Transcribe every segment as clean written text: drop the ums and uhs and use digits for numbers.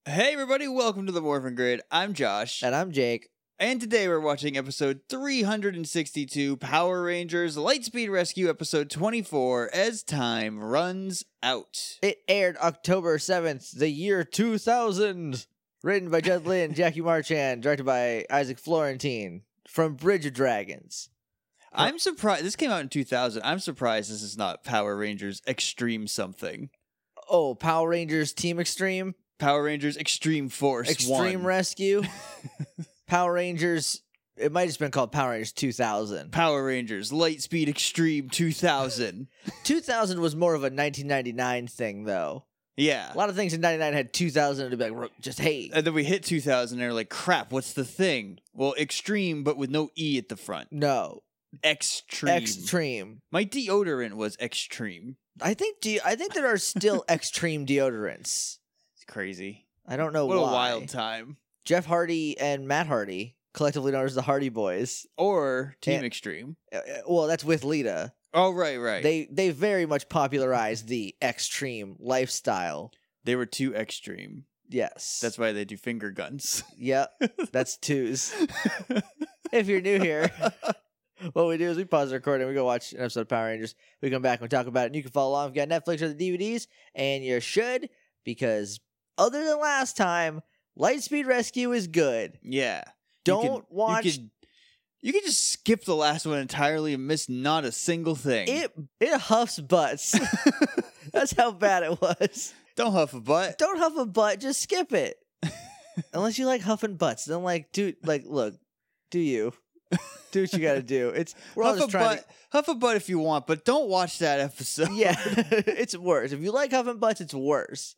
Hey everybody, welcome to the Morphin Grid. I'm Josh. And I'm Jake. And today we're watching episode 362, Power Rangers Lightspeed Rescue, episode 24, As Time Runs Out. It aired October 7th, the year 2000. Written by Jed Lynn, Jackie Marchand, directed by Isaac Florentine, from Bridge of Dragons. I'm surprised, this came out in 2000, I'm surprised this is not Power Rangers Extreme something. Oh, Power Rangers Team Extreme? Power Rangers Extreme Force Extreme 1. Rescue? Power Rangers, it might have just been called Power Rangers 2000. Power Rangers Lightspeed Extreme 2000. 2000 was more of a 1999 thing, though. Yeah. A lot of things in 99 had 2000 to be like, just hey. And then we hit 2000 and they're like, crap, what's the thing? Well, Extreme, but with no E at the front. No. Extreme. Extreme. My deodorant was Extreme. I think there are still Extreme deodorants. It's crazy. I don't know What why. a wild time. Jeff Hardy and Matt Hardy, collectively known as the Hardy Boys. Or Team And- Extreme. Well, that's with Lita. Oh, right. They very much popularized the extreme lifestyle. They were too extreme. Yes. That's why they do finger guns. Yep. That's twos. If you're new here, what we do is we pause the recording, we go watch an episode of Power Rangers, we come back and we talk about it, and you can follow along if you got Netflix or the DVDs, and you should, because other than last time, Lightspeed Rescue is good. Yeah. Don't watch... You could just skip the last one entirely and miss not a single thing. It huffs butts. That's how bad it was. Don't huff a butt. Don't huff a butt, just skip it. Unless you like huffing butts. Then look, do you. Do what you gotta do. We're all Huff just trying Huff a butt if you want, but don't watch that episode. Yeah, it's worse. If you like huffing butts, it's worse.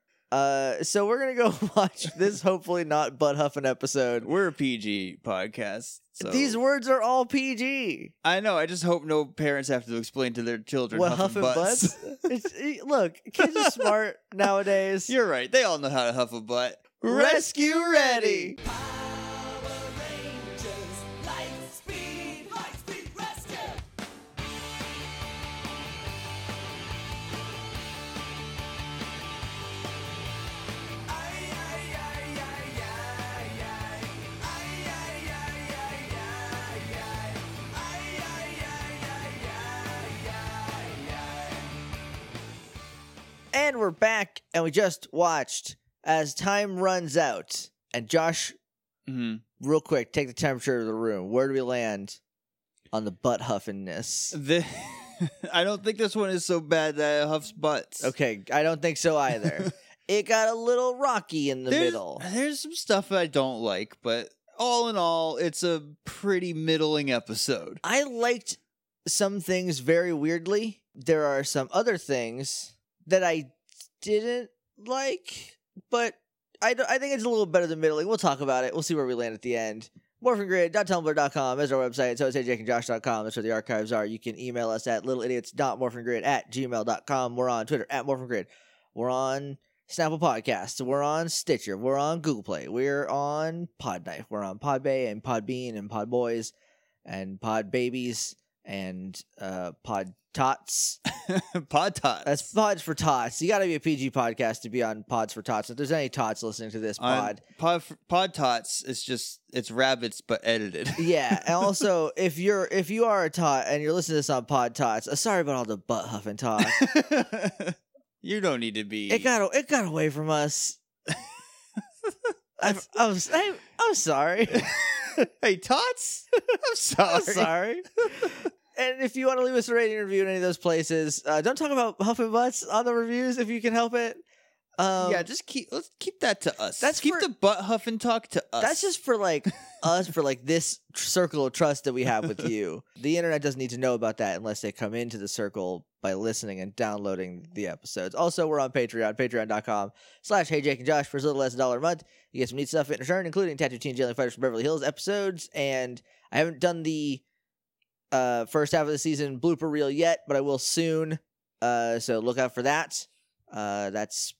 So we're gonna go watch this hopefully not butt huffing episode. We're a PG podcast. So. These words are all PG. I know. I just hope no parents have to explain to their children What, huffing huffing butts. Look, kids are smart nowadays. You're right. They all know how to huff a butt. Rescue ready. And we're back, and we just watched As Time Runs Out. And Josh, real quick, take the temperature of the room. Where do we land on the butt huffiness? I don't think this one is so bad that it huffs butts. Okay, I don't think so either. It got a little rocky in the middle. There's some stuff I don't like, but all in all, it's a pretty middling episode. I liked some things very weirdly. There are some other things that I didn't like, but I think it's a little better than middling. We'll talk about it. We'll see where we land at the end. MorphinGrid.tumblr.com is our website. So is HeyJakeandJosh.com. That's where the archives are. You can email us at littleidiots.morphingrid@gmail.com. We're on Twitter @morphingrid. We're on Snapple Podcasts. We're on Stitcher. We're on Google Play. We're on Podknife. We're on Podbay and Podbean and Podboys and Podbabies and Pod Tots. Pod Tots. That's Pods for Tots. You got to be a PG podcast to be on Pods for Tots. If there's any tots listening to this pod. Pod Tots is just, it's rabbits but edited. Yeah, and also if you are a tot and you're listening to this on Pod Tots, sorry about all the butt huffing talk. You don't need to be. It got away from us. I'm sorry. Hey, Tots? I'm sorry. I'm sorry. And if you want to leave us a rating review in any of those places, don't talk about huffing butts on the reviews if you can help it. Yeah, let's keep that to us. Keep the butt huffing talk to us. That's just for us, for this circle of trust that we have with you. The internet doesn't need to know about that unless they come into the circle by listening and downloading the episodes. Also, we're on Patreon, patreon.com/HeyJakeandJosh for as little as $1 a month. You get some neat stuff in return, including Tattoo Teen Jailing Fighters from Beverly Hills episodes. And I haven't done the first half of the season blooper reel yet, but I will soon. So look out for that. That's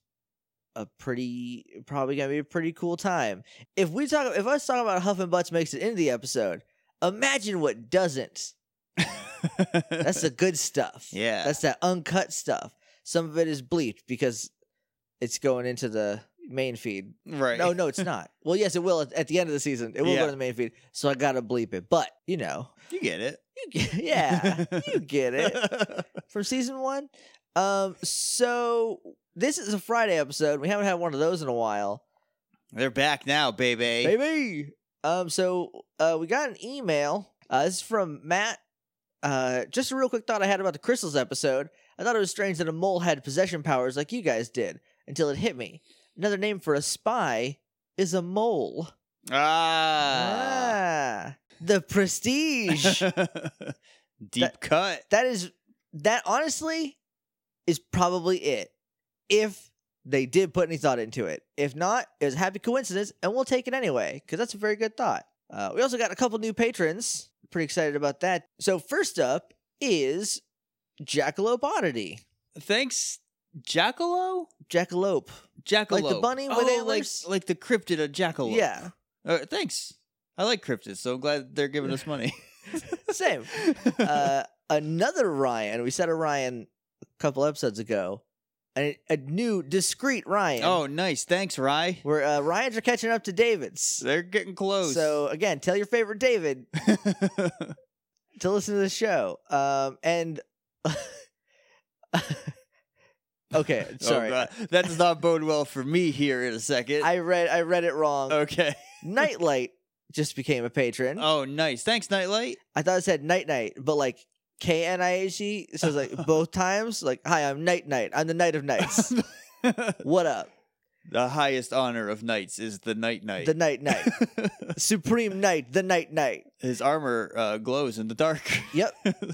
probably gonna be a pretty cool time. If us talking about huffing butts makes it into the episode, imagine what doesn't. That's the good stuff. Yeah. That's that uncut stuff. Some of it is bleeped because it's going into the main feed. Right. No, it's not. Well, yes, it will at the end of the season. It will Yeah. go to the main feed. So I gotta bleep it. But You get it. you get it from season 1. So this is a Friday episode. We haven't had one of those in a while. They're back now, baby. Baby. So we got an email. This is from Matt. Just a real quick thought I had about the Crystals episode. I thought it was strange that a mole had possession powers like you guys did, until it hit me. Another name for a spy is a mole. The prestige. Deep cut. That honestly is probably it. If they did put any thought into it. If not, it was a happy coincidence, and we'll take it anyway, because that's a very good thought. We also got a couple new patrons. Pretty excited about that. So first up is Jackalope Oddity. Thanks, Jackalope? Jackalope. Jackalope. Like the bunny with antlers? Like the cryptid of Jackalope. Yeah. Thanks. I like cryptids, so I'm glad they're giving us money. Same. Another Ryan. We said a Ryan a couple episodes ago. A new discreet Ryan. Oh, nice. Thanks, Rye. Where Ryans are catching up to David's. They're getting close. So again, tell your favorite David to listen to the show. And okay, sorry. Oh, that does not bode well for me here in a second. I read it wrong. Okay. Nightlight just became a patron. Oh, nice. Thanks, Nightlight. I thought it said Night Night, but like KNIHE, so it's like both times. Like, hi, I'm Night Night. I'm the Knight of Knights. What up? The highest honor of knights is the Night Knight. The Night Knight. Supreme Knight, the Night Knight. His armor glows in the dark. Yep.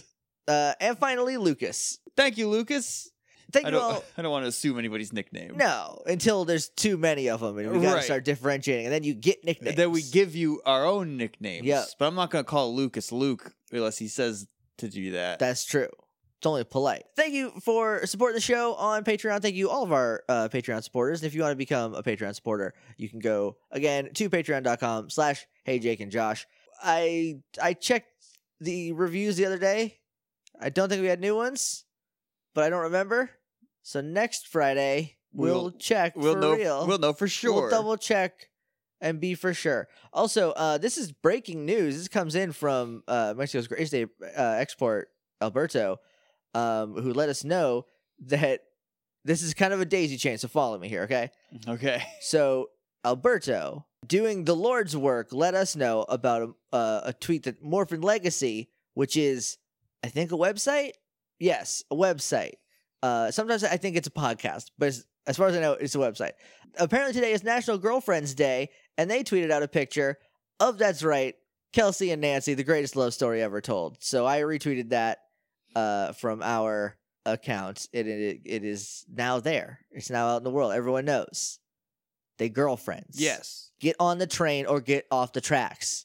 And finally, Lucas. Thank you, Lucas. Thank I you all. don't want to assume anybody's nickname. No, until there's too many of them, and we gotta Right. start differentiating, and then you get nicknames. Then we give you our own nicknames. Yep. But I'm not going to call Lucas Luke unless he says to do that. That's true. It's only polite. Thank you for supporting the show on Patreon. Thank you all of our Patreon supporters. And if you want to become a Patreon supporter, you can go again to patreon.com/HeyJakeandJosh. I checked the reviews the other day. I don't think we had new ones, but I don't remember. So next Friday we'll check for real. We'll know for sure. We'll double check and be for sure. Also, this is breaking news. This comes in from Mexico's greatest day export, Alberto, who let us know that this is kind of a daisy chain. So follow me here, okay? Okay. So Alberto, doing the Lord's work, let us know about a tweet that Morphin Legacy, which is, I think, a website. Yes, a website. Sometimes I think it's a podcast, but as far as I know, it's a website. Apparently today is National Girlfriends Day, and they tweeted out a picture of, that's right, Kelsey and Nancy, the greatest love story ever told. So I retweeted that from our account. It is now there. It's now out in the world. Everyone knows. They girlfriends. Yes. Get on the train or get off the tracks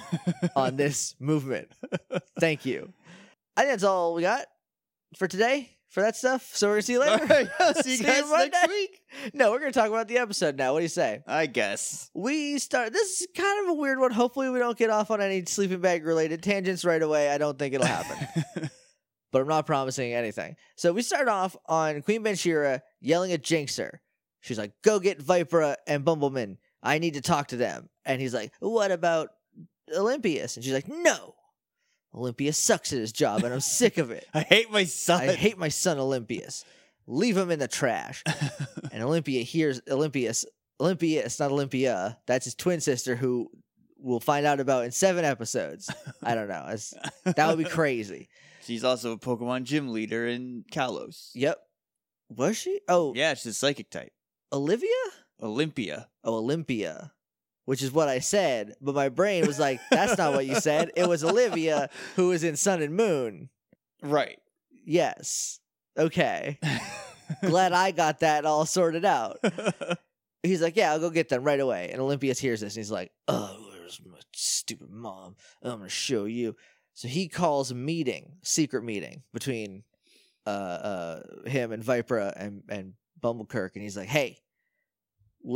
on this movement. Thank you. I think that's all we got for today. For that stuff. So we're going to see you later. All right. I'll see you guys Monday. next week. No, we're going to talk about the episode now. What do you say? I guess. This is kind of a weird one. Hopefully we don't get off on any sleeping bag related tangents right away. I don't think it'll happen. But I'm not promising anything. So we start off on Queen Benshira yelling at Jinxer. She's like, go get Vipera and Bumbleman. I need to talk to them. And he's like, what about Olympius? And she's like, no. Olympius sucks at his job, and I'm sick of it. I hate my son. I hate my son, Olympius. Leave him in the trash. And Olympia hears Olympius, not Olympia. That's his twin sister, who we'll find out about in 7 episodes. I don't know. That would be crazy. She's also a Pokemon gym leader in Kalos. Yep. Was she? Oh, Yeah, she's a psychic type. Olivia? Olympia. Oh, Olympia. Which is what I said, but my brain was like, that's not what you said. It was Olivia, who was in Sun and Moon. Right. Yes. Okay. Glad I got that all sorted out. He's like, yeah, I'll go get them right away. And Olympius hears this, and he's like, oh, where's my stupid mom? I'm going to show you. So he calls a meeting, secret meeting, between him and Vipera and Bumblecurk, and he's like, hey,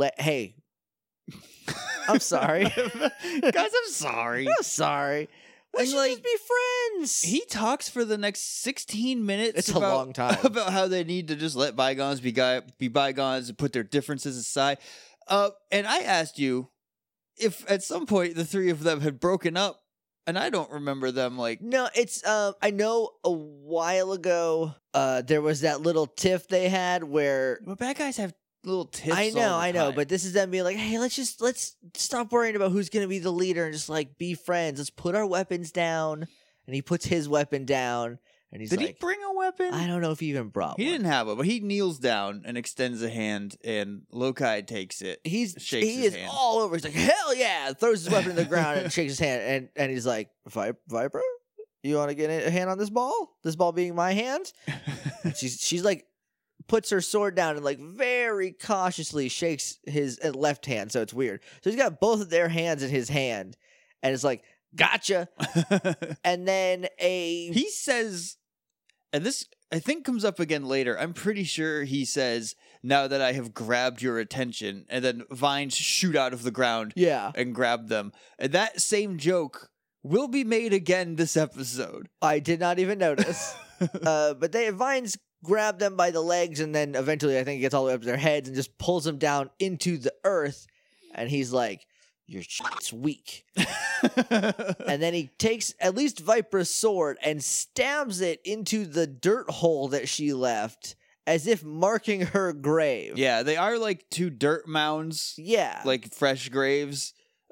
I'm sorry. Guys, I'm sorry. I'm sorry. We And, should like, just be friends. he talks for the next 16 minutes. It's a long time. About how they need to just let bygones be bygones and put their differences aside. And I asked you if at some point the three of them had broken up, and I don't remember them like. No, it's I know a while ago there was that little tiff they had where Well, bad guys have little tips. I know, all the time. but this is them being like, hey, let's stop worrying about who's gonna be the leader and just like be friends. Let's put our weapons down. And he puts his weapon down, and he's Did like, he bring a weapon? I don't know if he even brought He one. didn't have it, but he kneels down and extends a hand, and Lokai takes it. He shakes his is hand. all over. He's like, hell yeah! Throws his weapon to the ground and shakes his hand, and he's like, Viper, you want to get a hand on this ball? This ball being my hand? And she's like, puts her sword down and like very cautiously shakes his left hand. So it's weird. So he's got both of their hands in his hand, and it's like, gotcha. And then He says, and this I think comes up again later. I'm pretty sure he says, now that I have grabbed your attention, and then vines shoot out of the ground yeah, and grab them. And that same joke will be made again this episode. I did not even notice. But vines grab them by the legs, and then eventually I think it gets all the way up to their heads and just pulls them down into the earth. And he's like, your shit's weak. And then he takes at least Viper's sword and stabs it into the dirt hole that she left, as if marking her grave. Yeah, they are like two dirt mounds, Yeah. like fresh graves.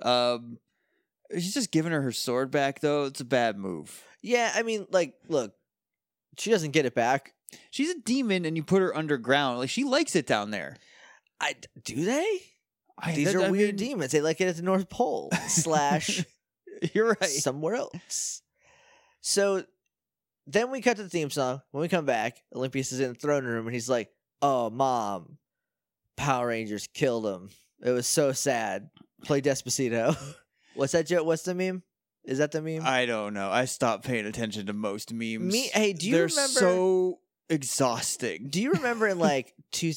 He's just giving her sword back, though. It's a bad move. Yeah, I mean, like, look, she doesn't get it back. She's a demon, and you put her underground. Like, she likes it down there. Do they? These are weird demons. They like it at the North Pole / You're right. somewhere else. So then we cut to the theme song. When we come back, Olympius is in the throne room, and he's like, oh, Mom, Power Rangers killed him. It was so sad. Play Despacito. What's that joke? What's the meme? Is that the meme? I don't know. I stopped paying attention to most memes. Hey, do you They're remember? so exhausting. Do you remember in like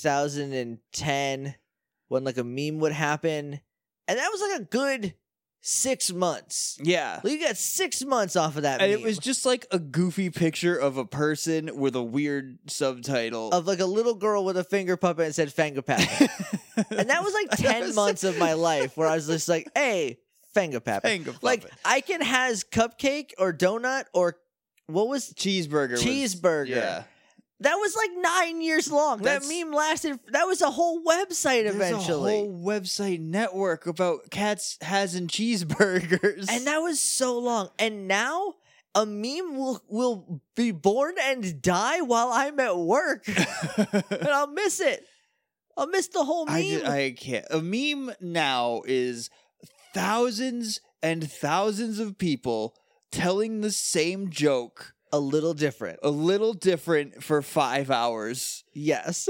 2010 when like a meme would happen, and that was like a good 6 months? Yeah. Like, you got 6 months off of that And meme. it was just like a goofy picture of a person with a weird subtitle. of like a little girl with a finger puppet and said Fangapapa. And that was like 10 months of my life where I was just like, hey, Fangapapa. Fangapapa. Like, Icon has cupcake or donut or what was Cheeseburger. cheeseburger. Yeah. That was like 9 years long. That's- That meme lasted. That was a whole website eventually. There's a whole website network about cats hasn't cheeseburgers. And that was so long. And now a meme will be born and die while I'm at work. And I'll miss it. I'll miss the whole meme. I can't. A meme now is thousands and thousands of people telling the same joke a little different. a little different for 5 hours. Yes.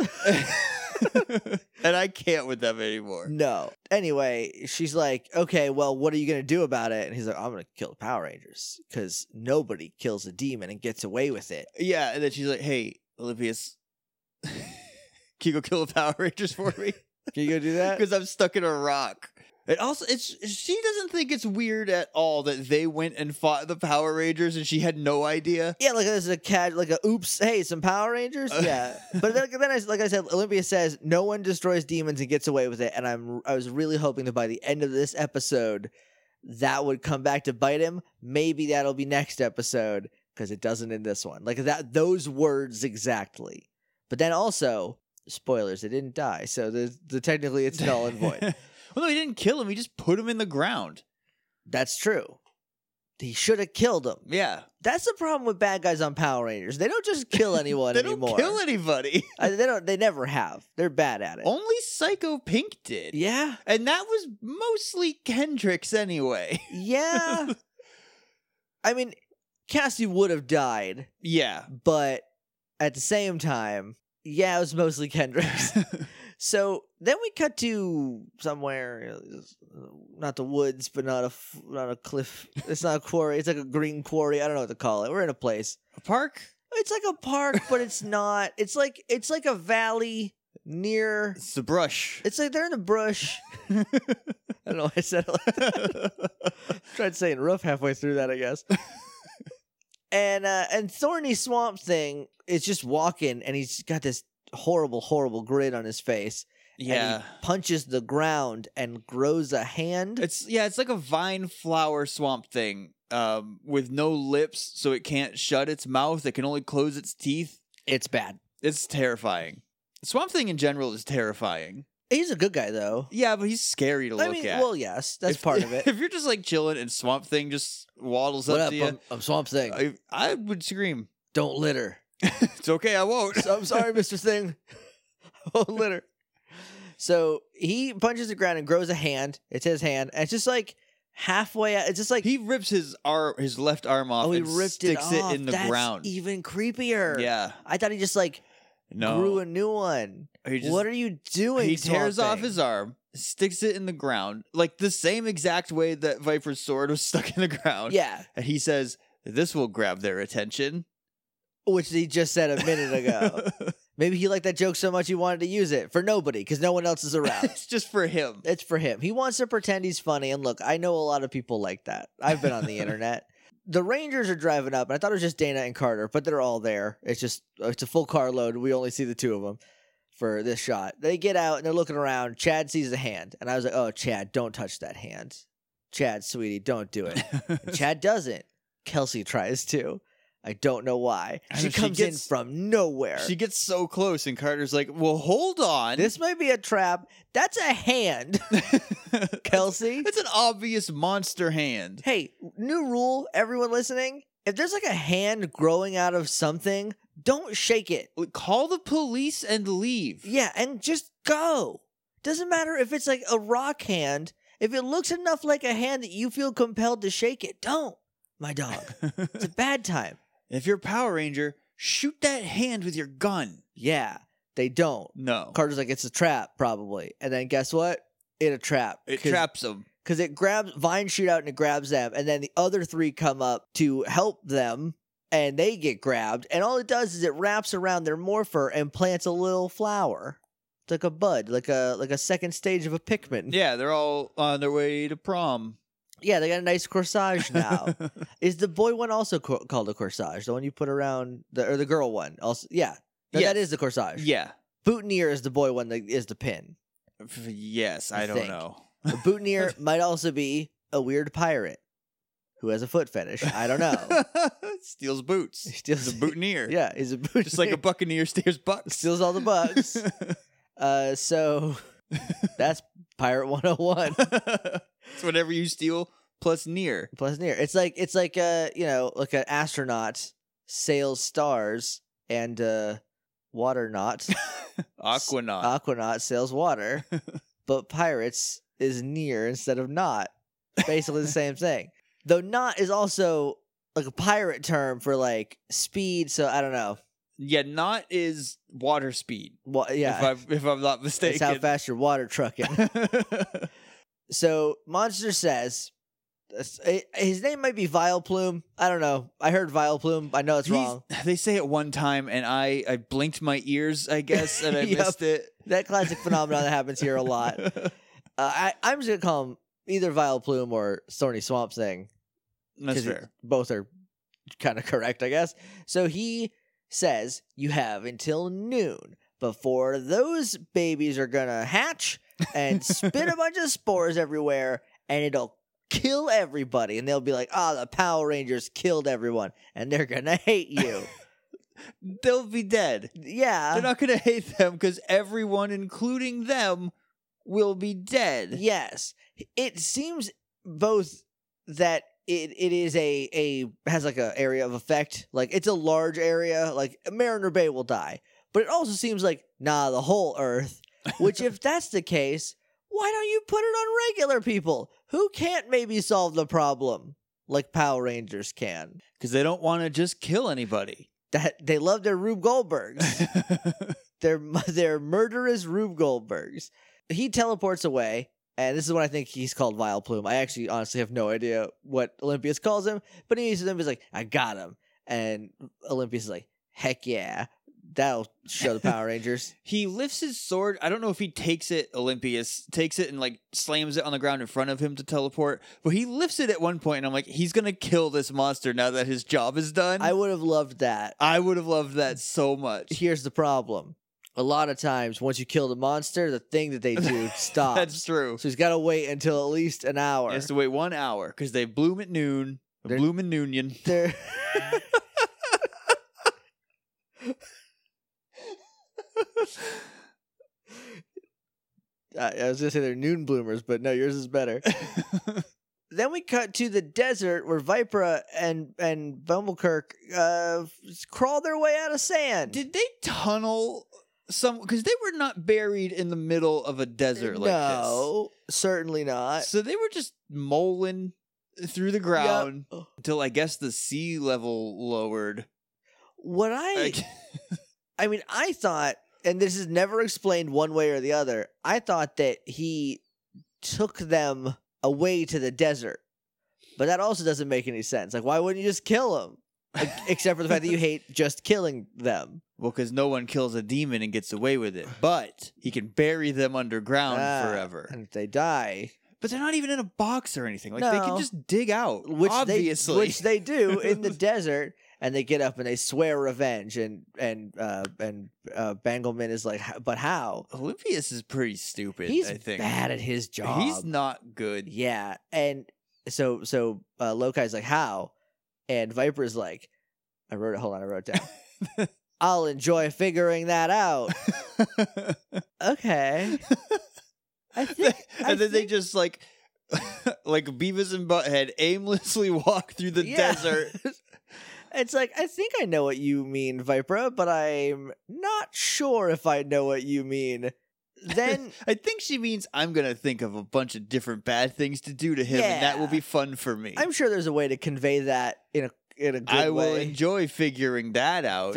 And I can't with them anymore. No. Anyway, she's like, okay, well, what are you going to do about it? And he's like, I'm going to kill the Power Rangers because nobody kills a demon and gets away with it. Yeah, and then she's like, hey, Olympius, can you go kill the Power Rangers for me? Can you go do that? Because I'm stuck in a rock. And also, she doesn't think it's weird at all that they went and fought the Power Rangers and she had no idea. Yeah, like this is a cat, like a oops, hey, some Power Rangers. Yeah, but then like I said, Olympia says no one destroys demons and gets away with it, and I was really hoping that by the end of this episode, that would come back to bite him. Maybe that'll be next episode because it doesn't in this one. Like those words exactly. But then also, spoilers, it didn't die, so the technically it's null and void. Well, no, he didn't kill him. He just put him in the ground. That's true. He should have killed him. Yeah. That's the problem with bad guys on Power Rangers. They don't just kill anyone They anymore. don't kill anybody. They never have. They're bad at it. Only Psycho Pink did. Yeah. And that was mostly Kendrick's anyway. Yeah. I mean, Cassie would have died, Yeah. but at the same time, yeah, it was mostly Kendrick's. So then we cut to somewhere, not the woods, but not a cliff. It's not a quarry. It's like a green quarry. I don't know what to call it. We're in a place. A park? It's like a park, but it's not. It's like a valley near. It's the brush. It's like they're in the brush. I don't know why I said it like that. Tried saying roof halfway through that, I guess. And Thorny Swamp Thing is just walking, and he's got this horrible, horrible grin on his face. Yeah. And he punches the ground and grows a hand. It's like a vine flower swamp thing with no lips, so it can't shut its mouth. It can only close its teeth. It's bad. It's terrifying. Swamp Thing in general is terrifying. He's a good guy, though. Yeah, but he's scary to look at. Well, yes, that's part of it. If you're just like chilling and Swamp Thing just waddles What up up? to you, I'm Swamp Thing. I would scream. Don't litter. It's okay, I won't. I'm sorry, Mr. Thing. I won't litter. So he punches the ground and grows a hand. It's his hand. And it's just like halfway out. It's just like He rips his left arm off he and ripped sticks it off. in the That's ground. even creepier. Yeah. I thought he just like No. grew a new one. What are you doing? He Swamp tears off Thing? his arm, sticks it in the ground, like the same exact way that Viper's sword was stuck in the ground. Yeah, And he says, "This will grab their attention." which he just said a minute ago. Maybe he liked that joke so much he wanted to use it for nobody because no one else is around. It's just for him. It's for him. He wants to pretend he's funny. And look, I know a lot of people like that. I've been on the internet. The Rangers are driving up, and I thought it was just Dana and Carter, but they're all there. It's a full carload. We only see the two of them for this shot. They get out, and they're looking around. Chad sees the hand, and I was like, oh, Chad, don't touch that hand. Chad, sweetie, don't do it. And Chad doesn't. Kelsey tries to. I don't know why. I She know, she comes in gets- from nowhere. She gets so close, and Carter's like, "Well, hold on. This might be a trap. That's a hand, Kelsey. It's an obvious monster hand." Hey, new rule, everyone listening. If there's like a hand growing out of something, don't shake it. Call the police and leave. Yeah, and just go. Doesn't matter if it's like a rock hand. If it looks enough like a hand that you feel compelled to shake it, don't, my dog. It's a bad time. If you're a Power Ranger, shoot that hand with your gun. Yeah, they don't. No. Carter's like, it's a trap, probably. And then guess what? It a trap. It traps them. Because it grabs, Vines shoot out and it grabs them. And then the other three come up to help them. And they get grabbed. And all it does is it wraps around their morpher and plants a little flower. It's like a bud, like a second stage of a Pikmin. Yeah, they're all on their way to prom. Yeah, they got a nice corsage now. Is the boy one also called a corsage? The one you put around the girl one? Also, yeah. No, Yes. that is the corsage. Yeah. Boutonniere is the boy one that is the pin. Yes, I don't think. know. A boutonniere might also be a weird pirate who has a foot fetish. I don't know. Steals boots. He steals He's a boutonniere. Yeah, he's a boutonniere. Just like a buccaneer steals bucks. Steals all the bucks. So that's Pirate 101 It's whatever you steal plus near. plus near. It's like like an astronaut sails stars and waternaut Aquanaut. aquanaut sails water, but pirates is near instead of not. Basically the same thing. Though not is also like a pirate term for like speed. So I don't know. Yeah, not is water speed. Yeah, If I'm not that's mistaken. how fast you're water trucking. So Monster says his name might be Vileplume. I don't know. I heard Vileplume. I know it's wrong. They say it one time, and I blinked my ears, I guess, and I Yep. missed it. That classic phenomenon that happens here a lot. I'm just gonna call him either Vileplume or Thorny Swamp Thing. That's 'cause fair. Both are kind of correct, I guess. So he says you have until noon before those babies are gonna hatch and spit a bunch of spores everywhere, and it'll kill everybody. And they'll be like, the Power Rangers killed everyone, and they're gonna hate you. They'll be dead. Yeah. They're not going to hate them because everyone, including them, will be dead. Yes. It seems both that it is has like a area of effect. Like it's a large area. Like Mariner Bay will die. But it also seems like, the whole Earth. Which if that's the case, why don't you put it on regular people who can't maybe solve the problem like Power Rangers can? Because they don't want to just kill anybody. That they love their Rube Goldbergs. They're murderous Rube Goldbergs. He teleports away, and this is when I think he's called Vileplume. I actually honestly have no idea what Olympius calls him, but Olympius like, I got him. And Olympius is like, heck yeah. That'll show the Power Rangers. He lifts his sword. I don't know if he takes it, Olympius takes it and like slams it on the ground in front of him to teleport, but he lifts it at one point and I'm like, he's going to kill this monster now that his job is done. I would have loved that. I would have loved that so much. Here's the problem. A lot of times, once you kill the monster, the thing that they do stops. That's true. So he's got to wait until at least an hour. He has to wait 1 hour because they bloom at noon. They're- Bloom in Noonion. They're I was gonna say they're noon bloomers, but no, yours is better. Then we cut to the desert where Vipra and Bumblecurk crawl their way out of sand. Did they tunnel some? Because they were not buried in the middle of a desert like No, certainly this. not. So they were just moling through the ground until I guess the sea level lowered. What I mean, I thought, and this is never explained one way or the other, I thought that he took them away to the desert. But that also doesn't make any sense. Like, why wouldn't you just kill them? Like, except for the fact that you hate just killing them. Well, because no one kills a demon and gets away with it. But he can bury them underground forever. And if they die... But they're not even in a box or anything. Like, they can just dig out, obviously. Which they do in the desert. And they get up and they swear revenge, and Bangleman is like, but how? Olympius is pretty stupid. He's I think bad at his job. He's not good. Yeah, and so Lokai's like, how? And Viper's like, I wrote it down. I'll enjoy figuring that out. Okay. And then they just like Beavis and Butthead aimlessly walk through the desert. It's like, I think I know what you mean, Vipra, but I'm not sure if I know what you mean. Then I think she means I'm going to think of a bunch of different bad things to do to him, and that will be fun for me. I'm sure there's a way to convey that in a good way. I will enjoy figuring that out.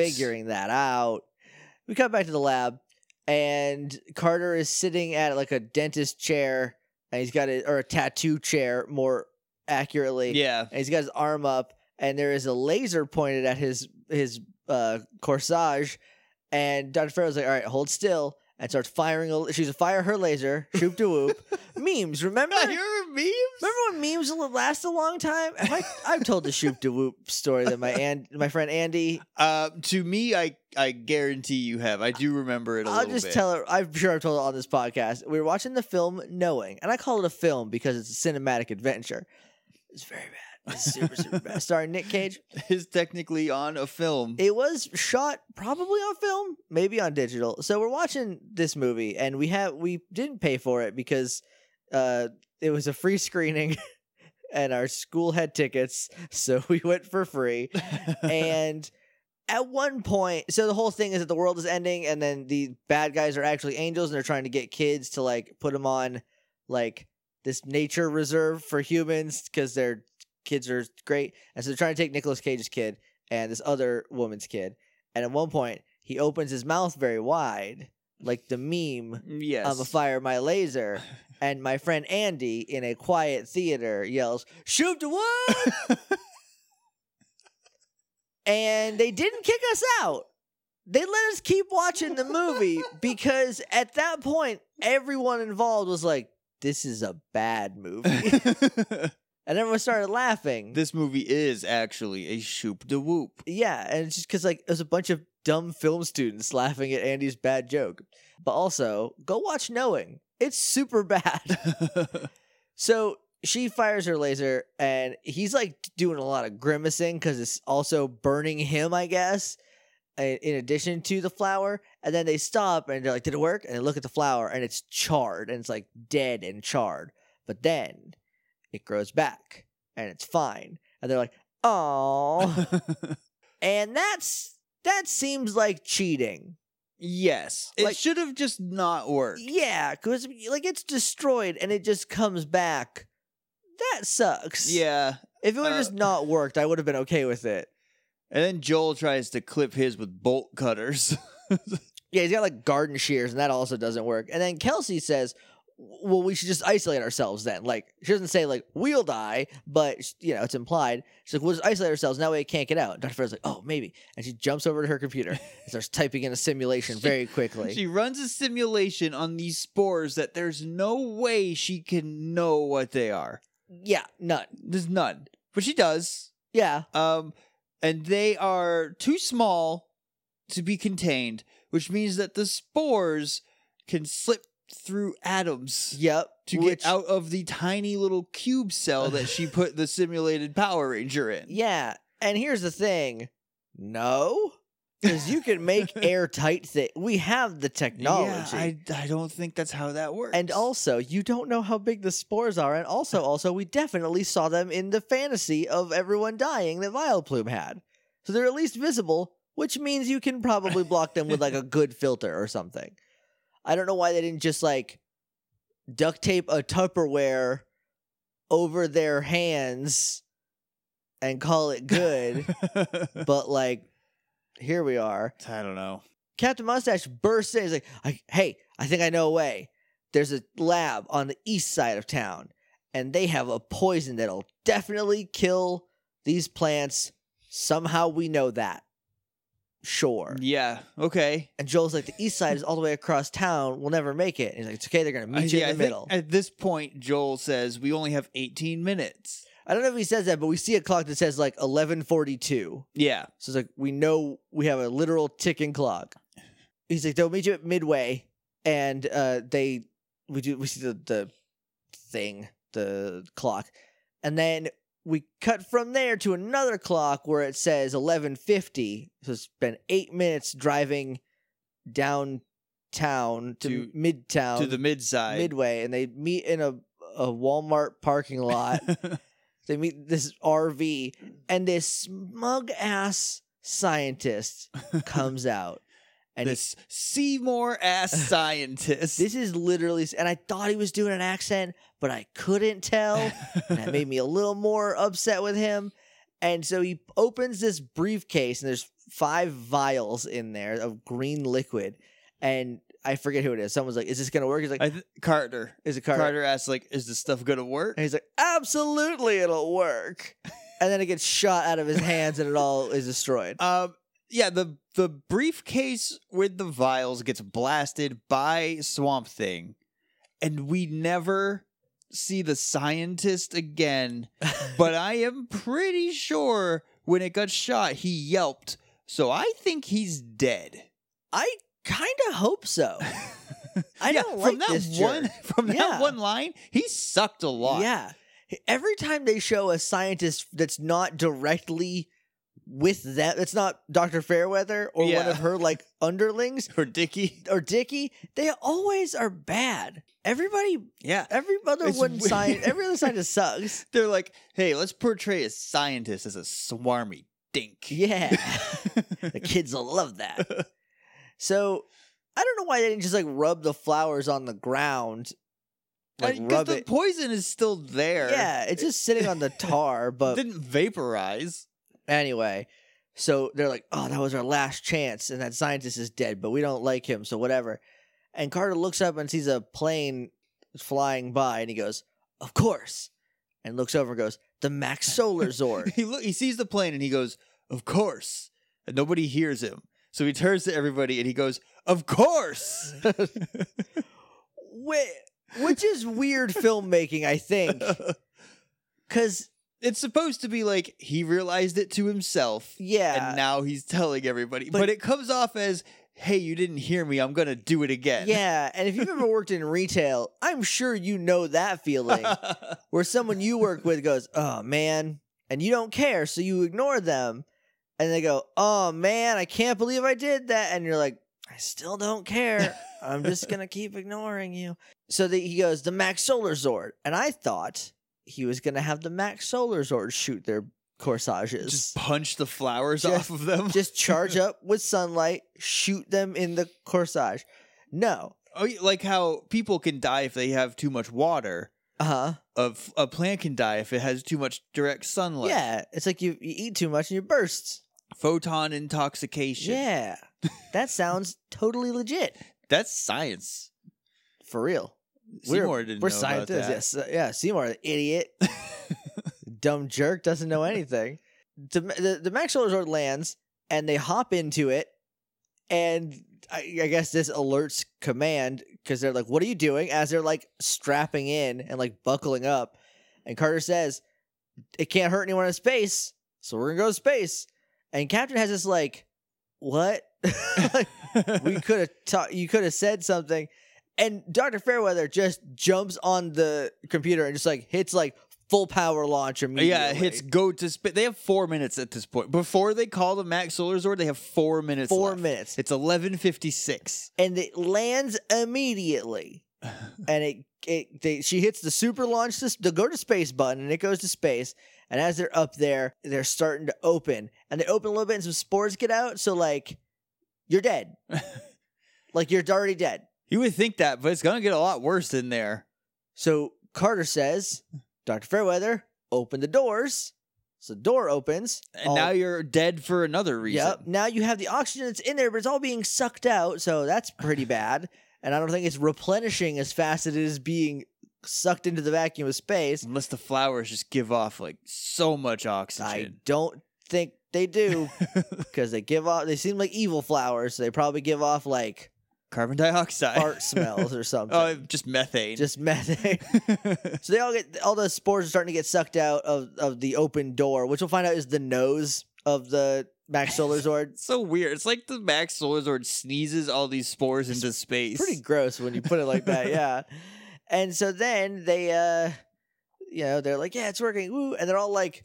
We cut back to the lab, and Carter is sitting at like a dentist chair, and he's got a tattoo chair, more accurately. Yeah. And he's got his arm up, and there is a laser pointed at his corsage, and Dr. Farrow's like, all right, hold still, and starts firing. She's fire her laser, shoop de whoop. Memes, remember? Your memes? Remember when memes last a long time? I've told the shoop de whoop story that my friend Andy. To me, I guarantee you have. I do remember it a little bit. I'll just tell her. I'm sure I've told her on this podcast. We were watching the film Knowing, and I call it a film because it's a cinematic adventure. It's very bad. It's super, super bad. Starring Nick Cage. It's technically on a film. It was shot probably on film, maybe on digital. So we're watching this movie, and we didn't pay for it because it was a free screening, and our school had tickets, so we went for free. And at one point, so the whole thing is that the world is ending, and then the bad guys are actually angels, and they're trying to get kids to like put them on like this nature reserve for humans because their kids are great. And so they're trying to take Nicolas Cage's kid and this other woman's kid. And at one point, he opens his mouth very wide, like the meme, yes. I'm a fire my laser. And my friend Andy, in a quiet theater, yells, shoot the what? And they didn't kick us out. They let us keep watching the movie because at that point, everyone involved was like, this is a bad movie. And everyone started laughing. This movie is actually a shoop de whoop. Yeah, and it's just because like there's a bunch of dumb film students laughing at Andy's bad joke. But also, go watch Knowing. It's super bad. So she fires her laser, and he's like doing a lot of grimacing because it's also burning him, I guess, in addition to the flower. And then they stop, and they're like, did it work? And they look at the flower, and it's charred, and it's like dead and charred. But then it grows back, and it's fine. And they're like, oh. And that seems like cheating. Yes. It should have just not worked. Yeah, because like it's destroyed, and it just comes back. That sucks. Yeah. If it would have just not worked, I would have been okay with it. And then Joel tries to clip his with bolt cutters. Yeah, he's got like garden shears, and that also doesn't work. And then Kelsey says, well, we should just isolate ourselves then. Like, she doesn't say, like, we'll die, but, it's implied. She's like, we'll just isolate ourselves. And that way it can't get out. Dr. Farrow's like, oh, maybe. And she jumps over to her computer and starts typing in a simulation very quickly. She runs a simulation on these spores that there's no way she can know what they are. Yeah, none. There's none. But she does. Yeah. And they are too small to be contained, which means that the spores can slip through atoms. Yep. To get out of the tiny little cube cell that she put the simulated Power Ranger in. Yeah. And here's the thing. No. Because you can make airtight things. We have the technology. Yeah, I don't think that's how that works. And also, you don't know how big the spores are. And also, we definitely saw them in the fantasy of everyone dying that Vileplume had. So they're at least visible, which means you can probably block them with like a good filter or something. I don't know why they didn't just like duct tape a Tupperware over their hands and call it good. But like, here we are. I don't know. Captain Mustache bursts in. He's like, hey, I think I know a way. There's a lab on the east side of town, and they have a poison that'll definitely kill these plants. Somehow we know that. Sure. Yeah, okay. And Joel's like, the east side is all the way across town. We'll never make it. And he's like, it's okay. They're going to meet you in the middle. At this point, Joel says, we only have 18 minutes. I don't know if he says that, but we see a clock that says like 11:42. Yeah. So it's like, we know we have a literal ticking clock. He's like, they'll meet you at Midway. And we see the thing, the clock. And then we cut from there to another clock where it says 11:50. So it's been 8 minutes driving downtown to Midtown. To the mid-side. Midway. And they meet in a Walmart parking lot. They meet this RV. And this smug-ass scientist comes out. And this Seymour-ass scientist. This is literally... And I thought he was doing an accent, but I couldn't tell. And that made me a little more upset with him. And so he opens this briefcase, and there's 5 vials in there of green liquid. And I forget who it is. Someone's like, is this going to work? He's like... Carter. Is it Carter? Carter asks, like, is this stuff going to work? And he's like, absolutely it'll work. And then it gets shot out of his hands, and it all is destroyed. Yeah, the briefcase with the vials gets blasted by Swamp Thing, and we never see the scientist again. But I am pretty sure when it got shot, he yelped. So I think he's dead. I kind of hope so. I don't like this jerk. From that one line, he sucked a lot. Yeah. Every time they show a scientist that's not directly with them, it's not Dr. Fairweather or one of her like underlings or Dickie, they always are bad. Everybody, every other scientist sucks. They're like, hey, let's portray a scientist as a swarmy dink. Yeah, the kids will love that. So I don't know why they didn't just like rub the flowers on the ground. Like rub the it. Poison is still there. Yeah, it's just sitting on the tar, but it didn't vaporize. Anyway, so they're like, oh, that was our last chance, and that scientist is dead, but we don't like him, so whatever. And Carter looks up and sees a plane flying by, and he goes, of course. And looks over and goes, the Max Solar Zord. He sees the plane, and he goes, of course. And nobody hears him. So he turns to everybody, and he goes, of course. Which is weird filmmaking, I think. Because... it's supposed to be like he realized it to himself. Yeah. And now he's telling everybody. But it comes off as, hey, you didn't hear me. I'm going to do it again. Yeah. And if you've ever worked in retail, I'm sure you know that feeling where someone you work with goes, oh, man. And you don't care. So you ignore them. And they go, oh, man, I can't believe I did that. And you're like, I still don't care. I'm just going to keep ignoring you. So he goes, the Max Solar Zord. And I thought... he was going to have the Max Solar Zord shoot their corsages. Just punch the flowers off of them? Just charge up with sunlight, shoot them in the corsage. No. Oh, like how people can die if they have too much water. Uh-huh. A plant can die if it has too much direct sunlight. Yeah. It's like you eat too much and you burst. Photon intoxication. Yeah. That sounds totally legit. That's science. For real. Seymour didn't we're know scientists. about Yes, yeah. Seymour, the idiot, dumb jerk, doesn't know anything. The Max Solar Zord lands, and they hop into it, and I guess this alerts command because they're like, "What are you doing?" As they're like strapping in and like buckling up, and Carter says, "It can't hurt anyone in space, so we're gonna go to space." And Captain has this like, "What?" Like, we could have you could have said something. And Dr. Fairweather just jumps on the computer and just like hits like full power launch immediately. Yeah, it hits go to space. They have 4 minutes at this point. Before they call the Max Solar Zord, they have 4 minutes 4 left. minutes. It's 11:56. And it lands immediately. And she hits the super launch, the go to space button, and it goes to space. And as they're up there, they're starting to open. And they open a little bit and some spores get out. So like, you're dead. Like you're already dead. You would think that, but it's going to get a lot worse in there. So Carter says, Dr. Fairweather, open the doors. So the door opens. And now you're dead for another reason. Yep. Now you have the oxygen that's in there, but it's all being sucked out. So that's pretty bad. And I don't think it's replenishing as fast as it is being sucked into the vacuum of space. Unless the flowers just give off like so much oxygen. I don't think they do because they seem like evil flowers. So they probably give off like carbon dioxide, fart smells or something. Oh, just methane. Just methane. So they all the spores are starting to get sucked out of the open door, which we'll find out is the nose of the Max Solar Zord. So weird. It's like the Max Solar Zord sneezes all these spores into space. Pretty gross when you put it like that, yeah. And so then they they're like, yeah, it's working. Woo. And they're all like,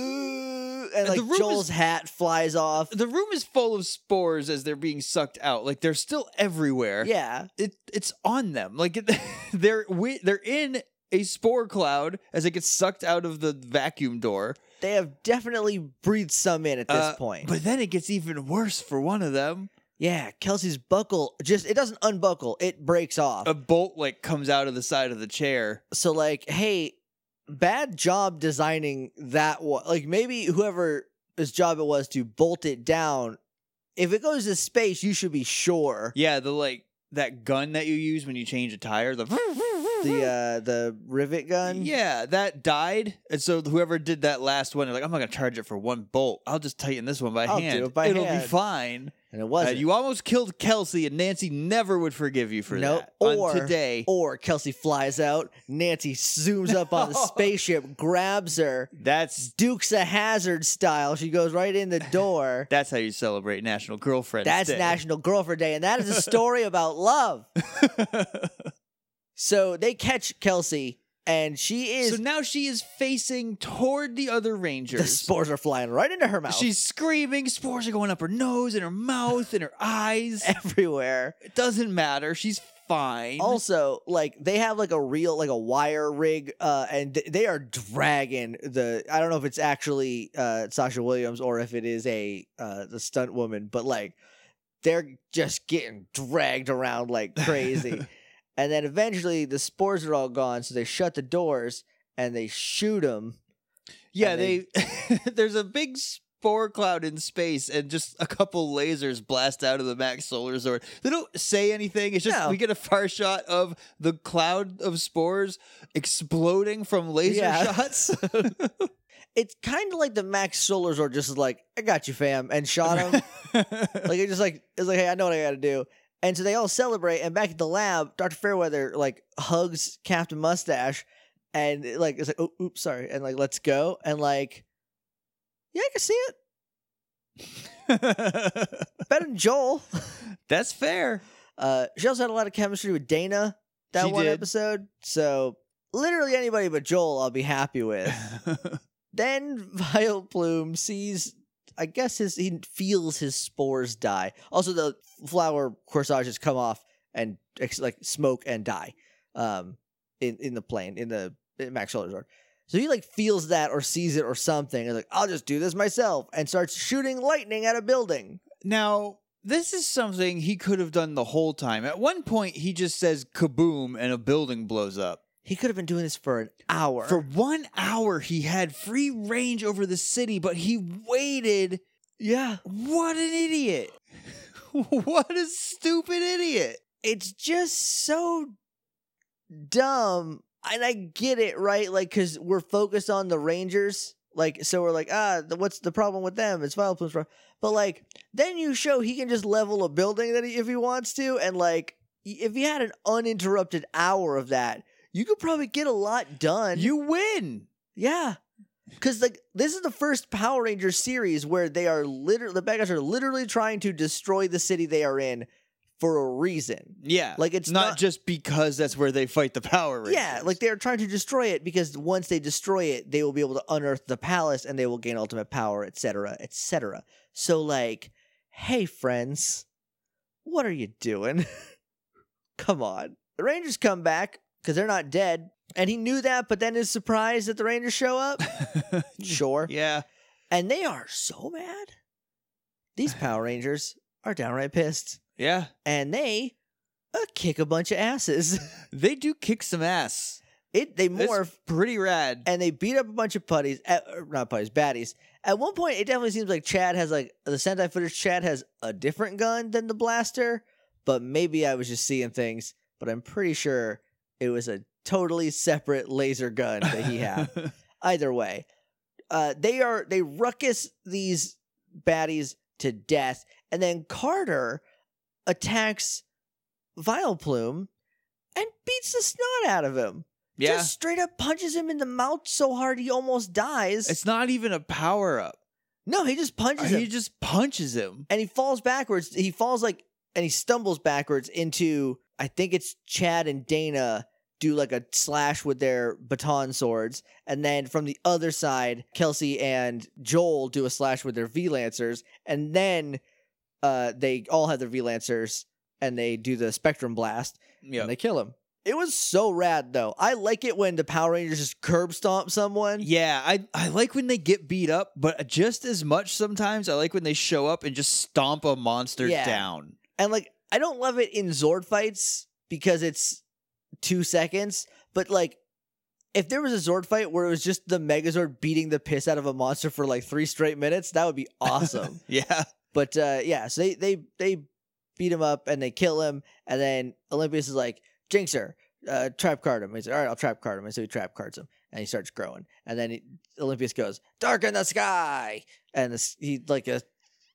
and like Joel's hat flies off. The room is full of spores as they're being sucked out. Like they're still everywhere. Yeah. It's on them. Like they're in a spore cloud as it gets sucked out of the vacuum door. They have definitely breathed some in at this point. But then it gets even worse for one of them. Yeah, Kelsey's buckle it doesn't unbuckle, it breaks off. A bolt like comes out of the side of the chair. So like, hey, bad job designing that one. Like maybe whoever's job it was to bolt it down, if it goes to space, you should be sure. Yeah, that gun that you use when you change a tire, the rivet gun. Yeah, that died, and so whoever did that last one, they're like, I'm not gonna charge it for one bolt. I'll just tighten this one by hand. Do it by It'll hand. be fine. And it wasn't. You almost killed Kelsey, and Nancy never would forgive you for that. Today. Or Kelsey flies out, Nancy zooms up on the spaceship, grabs her. That's Dukes of Hazzard style. She goes right in the door. That's how you celebrate National Girlfriend Day. That's National Girlfriend Day, and that is a story about love. So they catch Kelsey, and she is... So now she is facing toward the other Rangers. The spores are flying right into her mouth. She's screaming. Spores are going up her nose and her mouth and her eyes. Everywhere. It doesn't matter. She's fine. Also, like, they have like a real, like a wire rig, and they are dragging I don't know if it's actually Sasha Williams or if it is the stunt woman, but like, they're just getting dragged around like crazy. And then eventually the spores are all gone, so they shut the doors and they shoot them. Yeah, there's a big spore cloud in space, and just a couple lasers blast out of the Max Solar Zord. They don't say anything. It's just we get a far shot of the cloud of spores exploding from laser shots. It's kind of like the Max Solar Zord just is like, I got you, fam, and shot him. Like it's like, hey, I know what I got to do. And so they all celebrate, and back at the lab, Dr. Fairweather like hugs Captain Mustache, and like it's like, oh, oops, sorry, and like let's go, and like, yeah, I can see it. Better than Joel. That's fair. She also had a lot of chemistry with Dana that one episode, so literally anybody but Joel I'll be happy with. Then Vileplume sees. I guess he feels his spores die. Also, the flower corsages come off and like smoke and die in the plane, in Max Solar Zord. So he like feels that or sees it or something and like, I'll just do this myself, and starts shooting lightning at a building. Now, this is something he could have done the whole time. At one point, he just says kaboom and a building blows up. He could have been doing this for an hour. For 1 hour, he had free range over the city, but he waited. Yeah. What an idiot. What a stupid idiot. It's just so dumb. And I get it, right? Like, because we're focused on the Rangers. Like, so we're like, what's the problem with them? It's Vileplume's problem. But, like, then you show he can just level a building if he wants to. And, like, if he had an uninterrupted hour of that, you could probably get a lot done. You win. Yeah. Because, like, this is the first Power Rangers series where they are the bad guys are literally trying to destroy the city they are in for a reason. Yeah. Like, it's not just because that's where they fight the Power Rangers. Yeah, like they're trying to destroy it because once they destroy it, they will be able to unearth the palace and they will gain ultimate power, etc., etc. So, like, hey, friends, what are you doing? Come on. The Rangers come back because they're not dead. And he knew that, but then is surprised that the Rangers show up. Sure. Yeah. And they are so mad. These Power Rangers are downright pissed. Yeah. And they kick a bunch of asses. They do kick some ass. They It's morph pretty rad. and they beat up a bunch of baddies. At one point, it definitely seems like Chad has, like, the Sentai footage, Chad has a different gun than the blaster, but maybe I was just seeing things, but I'm pretty sure it was a totally separate laser gun that he had. Either way, they ruckus these baddies to death, and then Carter attacks Vileplume and beats the snot out of him. Yeah. Just straight up punches him in the mouth so hard he almost dies. It's not even a power up. No, he just punches him. He just punches him. And he falls backwards. He falls and he stumbles backwards into, I think it's Chad and Dana do like a slash with their baton swords. And then from the other side, Kelsey and Joel do a slash with their V-Lancers. And then they all have their V-Lancers and they do the Spectrum Blast and they kill him. It was so rad, though. I like it when the Power Rangers just curb stomp someone. Yeah, I like when they get beat up, but just as much sometimes I like when they show up and just stomp a monster down. And, like, I don't love it in Zord fights because it's 2 seconds, but, like, if there was a Zord fight where it was just the Megazord beating the piss out of a monster for, like, 3 straight minutes, that would be awesome. Yeah. But, yeah, so they beat him up and they kill him, and then Olympius is like, Jinxer, trap card him. He's like, all right, I'll trap card him. And so he trap cards him, and he starts growing. And then Olympius goes, darken the sky, and he like a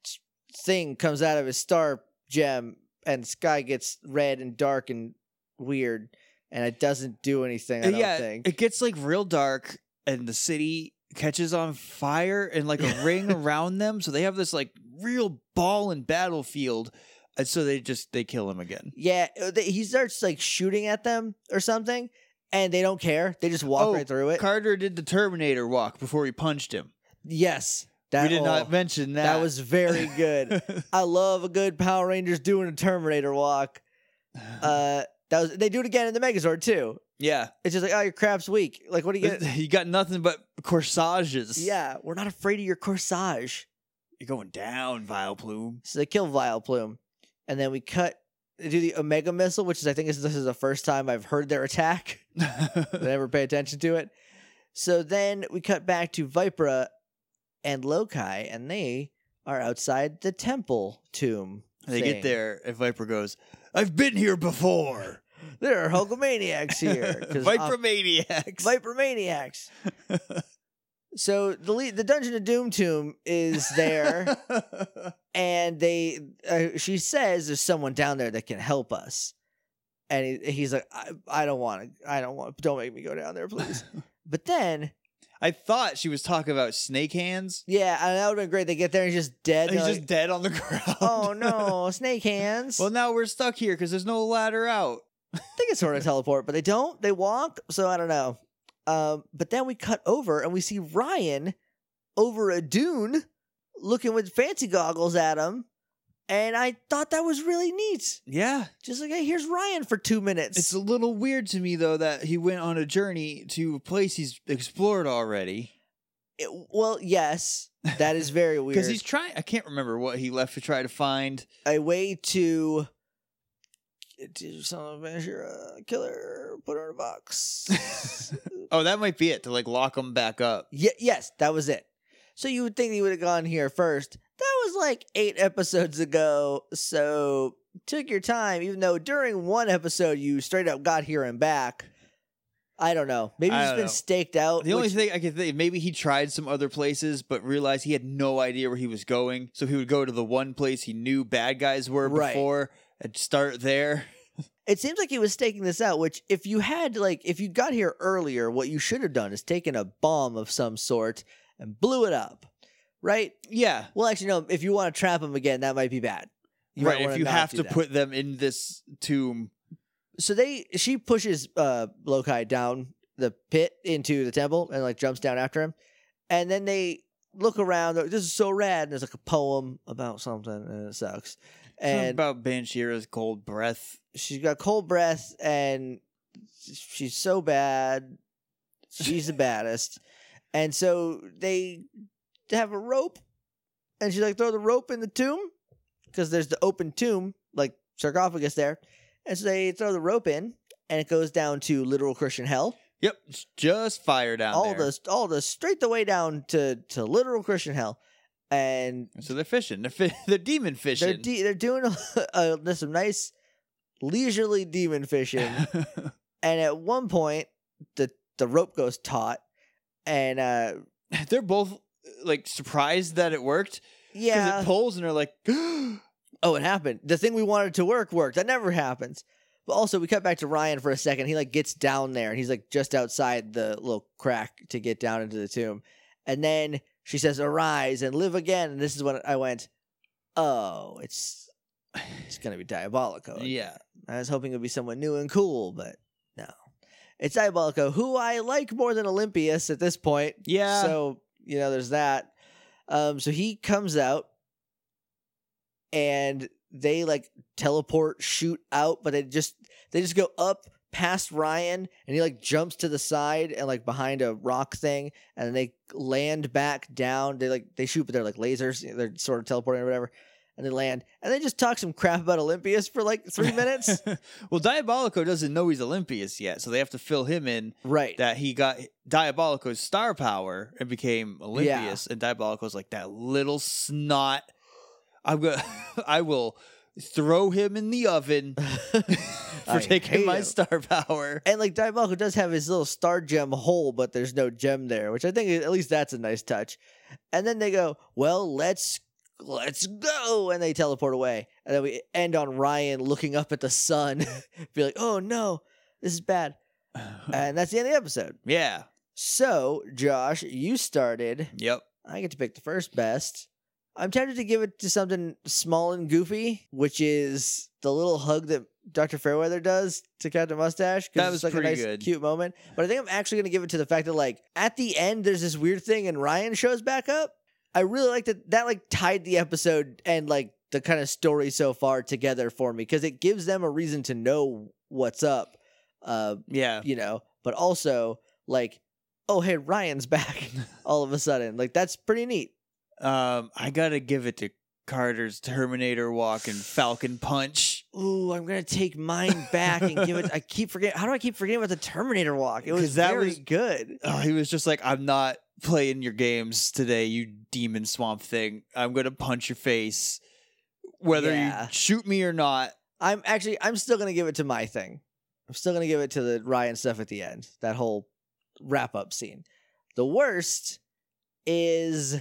thing comes out of his star gem, and the sky gets red and dark and weird, and it doesn't do anything. I don't think it gets like real dark, and the city catches on fire, and like a ring around them. So they have this like real ball and battlefield. And so they kill him again. Yeah, he starts like shooting at them or something, and they don't care. They just walk right through it. Carter did the Terminator walk before he punched him. Yes. We did not mention that. That was very good. I love a good Power Rangers doing a Terminator walk. They do it again in the Megazord too. Yeah. It's just like, oh, your crap's weak. Like, what do you get? You got nothing but corsages. Yeah, we're not afraid of your corsage. You're going down, Vileplume. So they kill Vileplume. And then they do the Omega Missile, which is, I think this is the first time I've heard their attack. I never pay attention to it. So then we cut back to Vipra and Lokai, and they are outside the temple tomb. They get there, and Viper goes, I've been here before. There are Hulkamaniacs here. Vipermaniacs. Vipermaniacs. So the Dungeon of Doom tomb is there, and she says there's someone down there that can help us, and he's like, I don't want, don't make me go down there, please. But then I thought she was talking about Snake Hands. Yeah, and that would have been great. They get there and he's just dead. He's just dead on the ground. Oh no, Snake Hands. Well, now we're stuck here because there's no ladder out. They can sort of teleport, but they don't. They walk, so I don't know. But then we cut over and we see Ryan over a dune looking with fancy goggles at him. And I thought that was really neat. Yeah. Just like, hey, here's Ryan for 2 minutes. It's a little weird to me, though, that he went on a journey to a place he's explored already. Well, yes. That is very weird. Because he's trying... I can't remember what he left to try to find. A way to... do some measure killer, put her in a box. Oh, that might be it, to like lock him back up. Yes, that was it. So you would think he would have gone here first. That was like 8 episodes ago, so took your time, even though during one episode you straight up got here and back. I don't know. Maybe I he's don't been know. staked out. The only thing I can think, maybe he tried some other places, but realized he had no idea where he was going. So he would go to the one place he knew bad guys were Right. before and start there. It seems like he was staking this out, which if you got here earlier, what you should have done is taken a bomb of some sort and blew it up. Right? Yeah. Well, actually, no. If you want to trap him again, that might be bad. You might Right. wanna If you not have do to that. put them in this tomb. So she pushes Lokai down the pit into the temple and like jumps down after him, and then they look around. They're like, this is so rad. And there's like a poem about something, and it sucks. Something And about Banshira's cold breath. she's got cold breath, and she's so bad. She's the baddest, and so they have a rope, and she's like, throw the rope in the tomb because there's the open tomb, like sarcophagus there, and so they throw the rope in, and it goes down to literal Christian hell. Yep. It's just fire down there. all the straight the way down to literal Christian hell, and So they're fishing. They're demon fishing. they're doing some nice leisurely demon fishing. And at one point, the rope goes taut, and They're both like surprised that it worked because yeah, it pulls and they're like, oh, it happened. The thing we wanted to worked. That never happens. But also, we cut back to Ryan for a second. He like gets down there, and he's like just outside the little crack to get down into the tomb. And then she says, "Arise and live again." And this is when I went, "Oh, it's gonna be Diabolico." yeah. I was hoping it would be someone new and cool, but no, it's Diabolico, who I like more than Olympius at this point. Yeah. So there's that. So he comes out, and they like teleport, shoot out, but they just go up past Ryan, and he like jumps to the side and like behind a rock thing, and then they land back down. They shoot, but they're like lasers. They're sort of teleporting or whatever, and they land, and they just talk some crap about Olympius for like 3 minutes. Well, Diabolico doesn't know he's Olympius yet, so they have to fill him in Right. that he got Diabolico's star power and became Olympius, and Diabolico's like that little snot. I will throw him in the oven for I taking hate my him. star power. And like Diabolico does have his little star gem hole, but there's no gem there, which I think at least that's a nice touch. And then they go, "Well, let's go," and they teleport away. And then we end on Ryan looking up at the sun, be like, "Oh no, this is bad." And that's the end of the episode. Yeah. So, Josh, you started. Yep. I get to pick the first best. I'm tempted to give it to something small and goofy, which is the little hug that Dr. Fairweather does to Captain Mustache. 'Cause That it's was like a pretty nice, good. cute moment. But I think I'm actually going to give it to the fact that, like, at the end, there's this weird thing and Ryan shows back up. I really like that like tied the episode and like the kind of story so far together for me because it gives them a reason to know what's up. Yeah. But also like, oh hey, Ryan's back all of a sudden. Like that's pretty neat. I gotta give it to Carter's Terminator walk and Falcon Punch. Ooh, I'm gonna take mine back and give it. I keep forgetting. How do I keep forgetting about the Terminator walk? It was 'Cause that very was- good. Oh, he was just like, I'm not playing your games today, you demon swamp thing. I'm gonna punch your face, whether Yeah. you shoot me or not. I'm still gonna give it to my thing. I'm still gonna give it to the Ryan stuff at the end. That whole wrap up scene. The worst is,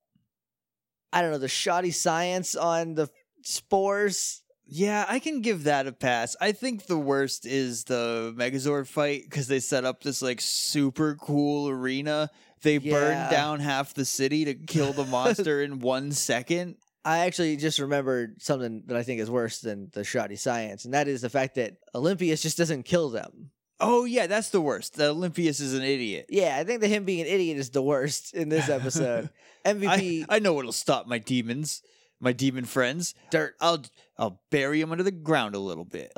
I don't know, the shoddy science on the spores. Yeah, I can give that a pass. I think the worst is the Megazord fight because they set up this like super cool arena. They Yeah. burned down half the city to kill the monster in 1 second. I actually just remembered something that I think is worse than the shoddy science, and that is the fact that Olympius just doesn't kill them. Oh yeah, that's the worst. That Olympius is an idiot. Yeah, I think that him being an idiot is the worst in this episode. MVP I know what'll stop my demons, my demon friends. dirt. I'll bury them under the ground a little bit,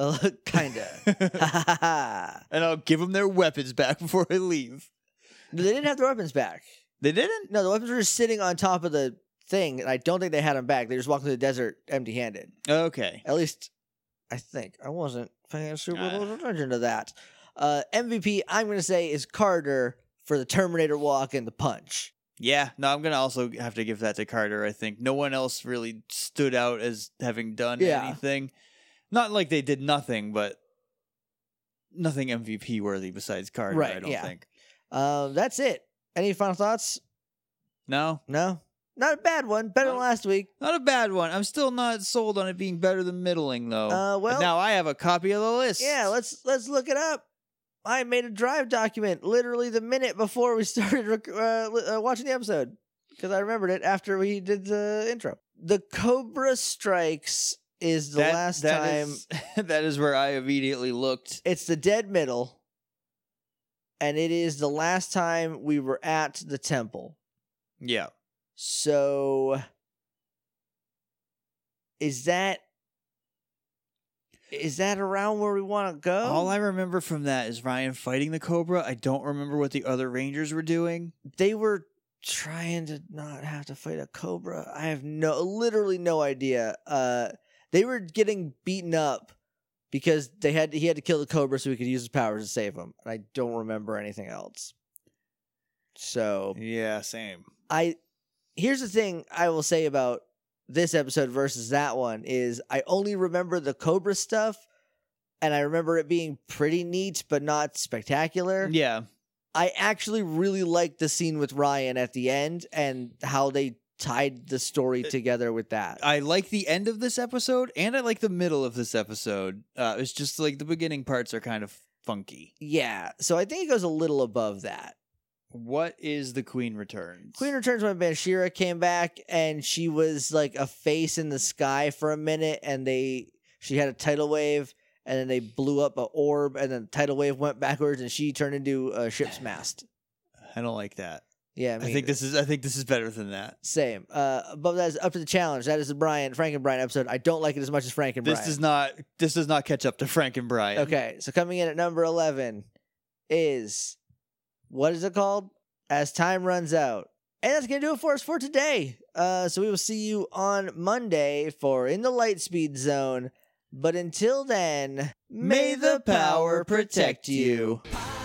Kinda. and I'll give them their weapons back before I leave. They didn't have their weapons back. They didn't. No, the weapons were just sitting on top of the thing, and I don't think they had them back. They just walked through the desert empty-handed. Okay. At least, I think. I wasn't paying super Ah. close attention to that. MVP, I'm going to say, is Carter for the Terminator walk and the punch. Yeah. No, I'm gonna also have to give that to Carter. I think no one else really stood out as having done Yeah. anything. Not like they did nothing, but nothing MVP worthy besides Carter, Right, I don't yeah. think. That's it. Any final thoughts? No? No? Not a bad one. Better than last week. Not a bad one. I'm still not sold on it being better than middling, though. Well- But now I have a copy of the list. Yeah, let's look it up. I made a Drive document literally the minute before we started watching the episode because I remembered it after we did the intro. The Cobra Strikes is the last time. That is where I immediately looked. It's the dead middle, and it is the last time we were at the temple. Yeah. So, is that around where we want to go? All I remember from that is Ryan fighting the Cobra. I don't remember what the other Rangers were doing. They were trying to not have to fight a Cobra. I have literally no idea. They were getting beaten up because he had to kill the Cobra so he could use his powers to save him. And I don't remember anything else. So Yeah, same. Here's the thing I will say about this episode versus that one is I only remember the Cobra stuff, and I remember it being pretty neat but not spectacular. Yeah. I actually really liked the scene with Ryan at the end and how they tied the story together with that. I like the end of this episode, and I like the middle of this episode. It's just like the beginning parts are kind of funky. Yeah, so I think it goes a little above that. What is the Queen Returns? Queen Returns when Banshira came back and she was like a face in the sky for a minute, and she had a tidal wave, and then they blew up an orb, and then the tidal wave went backwards, and she turned into a ship's mast. I don't like that. Yeah, I think this is better than that. Same. But that is up to the challenge. That is the Frank and Brian episode. I don't like it as much as Frank and Brian. This does not catch up to Frank and Brian. Okay, so coming in at number 11 is, what is it called? As Time Runs Out. And that's going to do it for us for today. So we will see you on Monday for In the Lightspeed Zone. But until then, may the power protect you.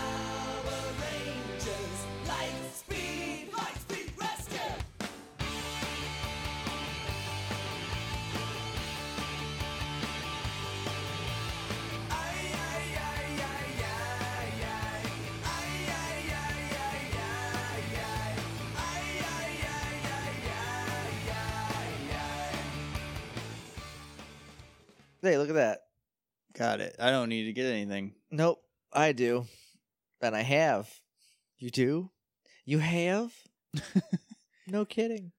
Hey, look at that. Got it. I don't need to get anything. Nope, I do. And I have. You do? You have? No kidding.